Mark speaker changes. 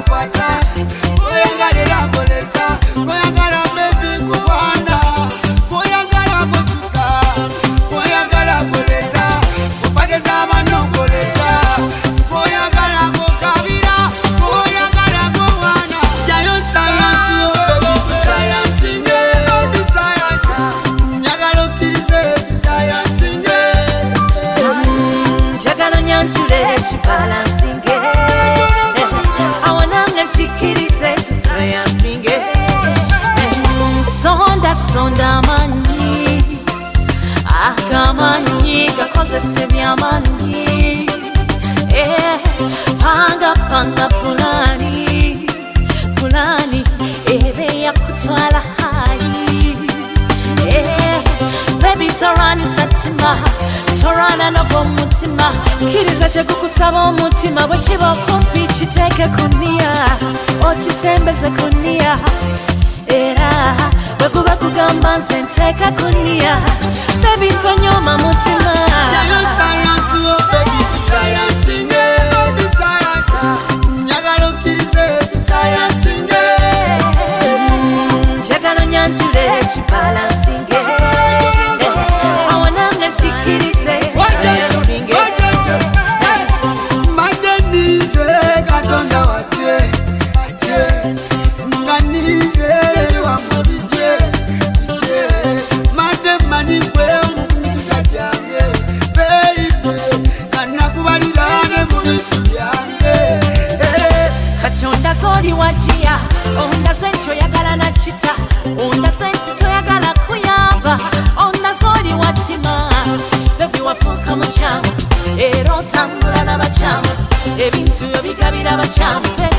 Speaker 1: kukwata oyangalira koleta oyagala baby kubana oyagala kusuta oyagala koleta kupateza amano koleta oyagala kukabira oyagala kubana jayo science baby science nge science nyagala okirize science nge
Speaker 2: njagala nyanjule balancing sonda manyi akamanyi gakozese byamanyi panga pulani ebe yakutwala hayi baby torani satima torana n'omutima kiriza kyekukusaba omutima bwe kiba okumpi kiteeke kunia okisembeze kunia era bwekuba kugamba nze nteeka kunia baby ntonyoma mutima
Speaker 1: jayo science oh baby science nge science nyagala okirize science nge
Speaker 2: njagala nyanjule balancing awananga nshikirize
Speaker 1: madenize katonda wate nganize wamabije mademani kwe mukisa byange baby kanakubalirane mu bitu byange
Speaker 2: katonda zoli wajia ondaze ntoyagala na kita ondaze ntitoyagala kuyamba ondazoli watima baby wafuuka mukyamu era otambula n'abakyamu ebintu byo bigabira abakyamu